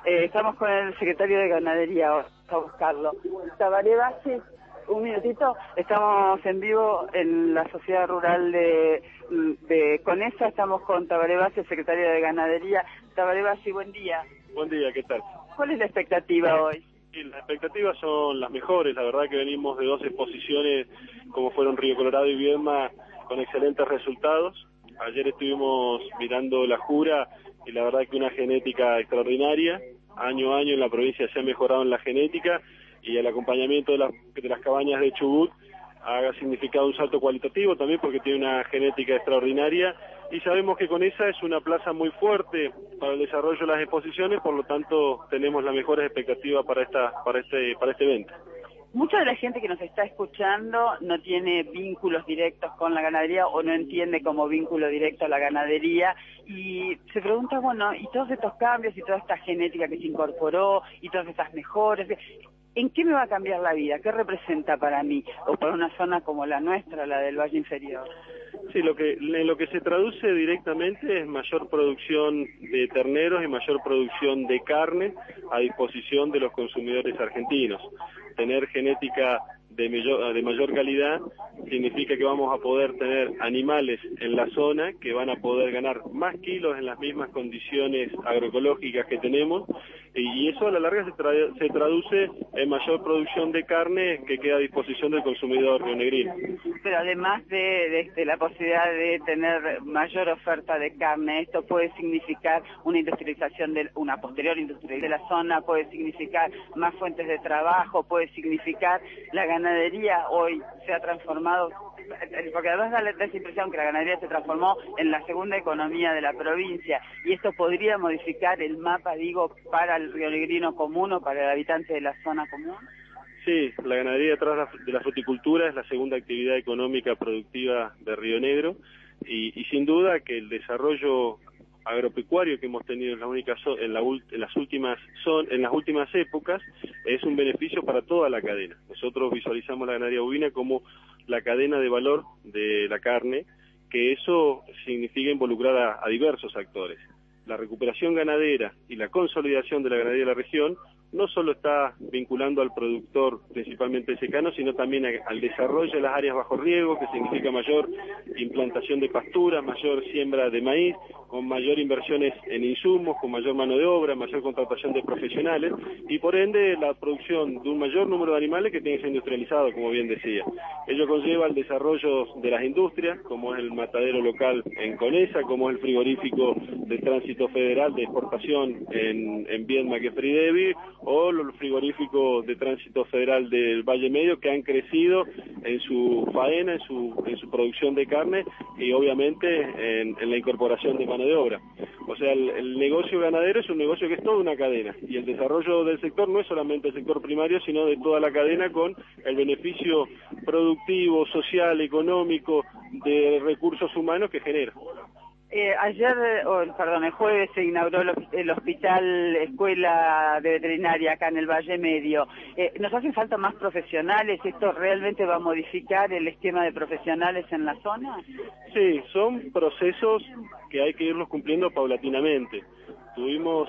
Estamos con el secretario de Ganadería, vamos a buscarlo. Tabaré Bassi, un minutito. Estamos en vivo en la Sociedad Rural de Conesa. Estamos con Tabaré Bassi, el secretario de Ganadería. Tabaré Bassi, buen día. Buen día, ¿qué tal? ¿Cuál es la expectativa hoy? Sí, las expectativas son las mejores. La verdad que venimos de dos exposiciones, como fueron Río Colorado y Viedma, con excelentes resultados. Ayer estuvimos mirando la Jura y la verdad que una genética extraordinaria. Año a año en la provincia se ha mejorado en la genética y el acompañamiento de las cabañas de Chubut ha significado un salto cualitativo también porque tiene una genética extraordinaria y sabemos que Conesa es una plaza muy fuerte para el desarrollo de las exposiciones, por lo tanto tenemos las mejores expectativas para este evento. Mucha de la gente que nos está escuchando no tiene vínculos directos con la ganadería o no entiende como vínculo directo a la ganadería y se pregunta, bueno, y todos estos cambios y toda esta genética que se incorporó y todas estas mejoras, ¿en qué me va a cambiar la vida? ¿Qué representa para mí o para una zona como la nuestra, la del Valle Inferior? Sí, en lo que se traduce directamente es mayor producción de terneros y mayor producción de carne a disposición de los consumidores argentinos. Tener genética de mayor calidad significa que vamos a poder tener animales en la zona que van a poder ganar más kilos en las mismas condiciones agroecológicas que tenemos y eso a la larga se traduce en mayor producción de carne que queda a disposición del consumidor rionegrino. Pero además de la posibilidad de tener mayor oferta de carne, esto puede significar una posterior industrialización de la zona, puede significar más fuentes de trabajo, puede significar la ganadería hoy se ha transformado, porque además da esa impresión que la ganadería se transformó en la segunda economía de la provincia y esto podría modificar el mapa, digo, para el rionegrino común o para el habitante de la zona común. Sí, la ganadería detrás de la fruticultura es la segunda actividad económica productiva de Río Negro y sin duda que el desarrollo agropecuario que hemos tenido en las últimas épocas es un beneficio para toda la cadena. Nosotros visualizamos la ganadería bovina como la cadena de valor de la carne, que eso significa involucrar a diversos actores. La recuperación ganadera y la consolidación de la ganadería de la región no solo está vinculando al productor principalmente secano, sino también al desarrollo de las áreas bajo riego, que significa mayor implantación de pasturas, mayor siembra de maíz, con mayor inversiones en insumos, con mayor mano de obra, mayor contratación de profesionales y por ende la producción de un mayor número de animales que tiene que ser industrializado, como bien decía. Ello conlleva el desarrollo de las industrias, como es el matadero local en Conesa, como es el frigorífico de tránsito federal de exportación en Viedma, que es Fridevi, o los frigoríficos de tránsito federal del Valle Medio que han crecido en su faena, en su producción de carne y obviamente en la incorporación de mano de obra. O sea, el negocio ganadero es un negocio que es toda una cadena y el desarrollo del sector no es solamente el sector primario, sino de toda la cadena con el beneficio productivo, social, económico, de recursos humanos que genera. El jueves se inauguró el Hospital Escuela de Veterinaria acá en el Valle Medio. ¿Nos hacen falta más profesionales? ¿Esto realmente va a modificar el esquema de profesionales en la zona? Sí, son procesos que hay que irlos cumpliendo paulatinamente. Tuvimos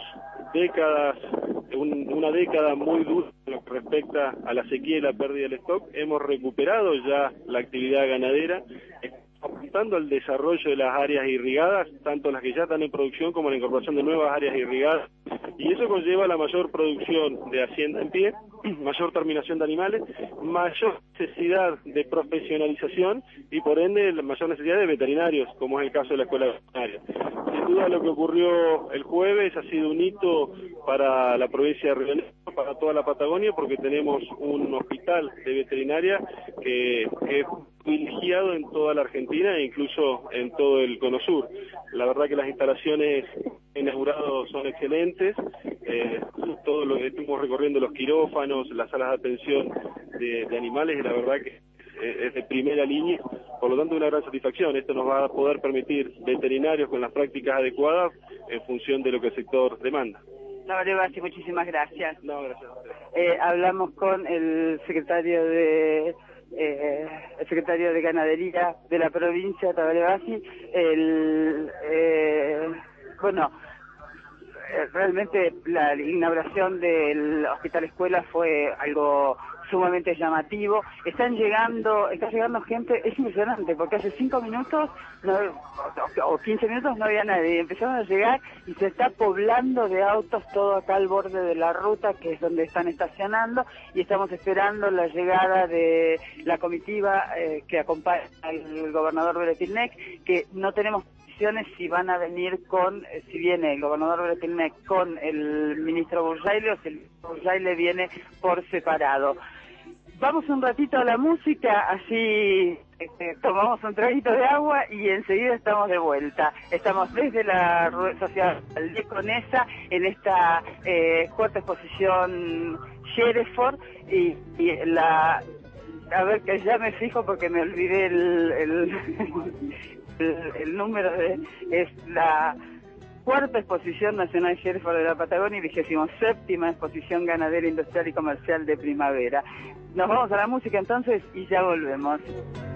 una década muy dura en lo que respecta a la sequía y la pérdida del stock. Hemos recuperado ya la actividad ganadera, apuntando al desarrollo de las áreas irrigadas, tanto las que ya están en producción como la incorporación de nuevas áreas irrigadas, y eso conlleva la mayor producción de hacienda en pie, mayor terminación de animales, mayor necesidad de profesionalización y por ende la mayor necesidad de veterinarios, como es el caso de la escuela veterinaria. Sin duda lo que ocurrió el jueves ha sido un hito para la provincia de Río Negro, para toda la Patagonia, porque tenemos un hospital de veterinaria que es privilegiado en toda la Argentina e incluso en todo el Cono Sur. La verdad que las instalaciones inauguradas son excelentes, todo lo que estuvimos recorriendo, los quirófanos, las salas de atención de animales, y la verdad que es de primera línea, por lo tanto una gran satisfacción. Esto nos va a poder permitir veterinarios con las prácticas adecuadas en función de lo que el sector demanda. Tabaré Bassi, muchísimas gracias. No, gracias a ustedes. Hablamos con el secretario de Ganadería de la provincia, Tabaré Bassi. realmente la inauguración del Hospital Escuela fue algo sumamente llamativo. Está llegando gente, es impresionante, porque hace 5 minutos o 15 minutos no había nadie, empezaron a llegar y se está poblando de autos todo acá al borde de la ruta, que es donde están estacionando, y estamos esperando la llegada de la comitiva que acompaña al gobernador Beretilnec, que no tenemos si van a venir si viene el gobernador Beretilnec con el ministro Burjaile, o si el ministro Burjaile viene por separado. Vamos un ratito a la música, así tomamos un traguito de agua y enseguida estamos de vuelta. Estamos desde la Sociedad Conesa en esta cuarta exposición Shereford y a ver, que ya me fijo porque me olvidé el número es la cuarta exposición nacional Shereford de la Patagonia y 27ª exposición ganadera, industrial y comercial de primavera. Nos vamos a la música entonces y ya volvemos.